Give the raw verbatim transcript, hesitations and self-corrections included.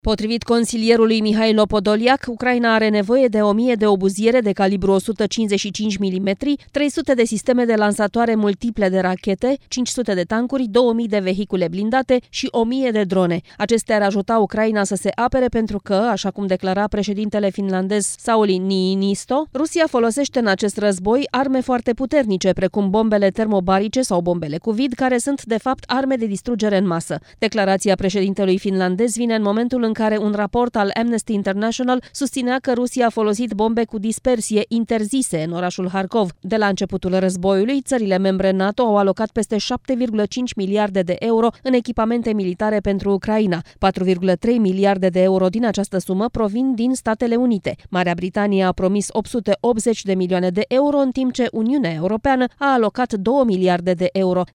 Potrivit consilierului Mihailo Podoliac, Ucraina are nevoie de o mie de obuziere de calibru o sută cincizeci și cinci milimetri, trei sute de sisteme de lansatoare multiple de rachete, cinci sute de tancuri, două mii de vehicule blindate și o mie de drone. Acestea ar ajuta Ucraina să se apere pentru că, așa cum declara președintele finlandez Sauli Niinisto, Rusia folosește în acest război arme foarte puternice, precum bombele termobarice sau bombele cu vid, care sunt de fapt arme de distrugere în masă. Declarația președintelui finlandez vine în momentul în care un raport al Amnesty International susținea că Rusia a folosit bombe cu dispersie interzise în orașul Harkov. De la începutul războiului, țările membre NATO au alocat peste șapte virgulă cinci miliarde de euro în echipamente militare pentru Ucraina. patru virgulă trei miliarde de euro din această sumă provin din Statele Unite. Marea Britanie a promis opt sute optzeci de milioane de euro, în timp ce Uniunea Europeană a alocat două miliarde de euro.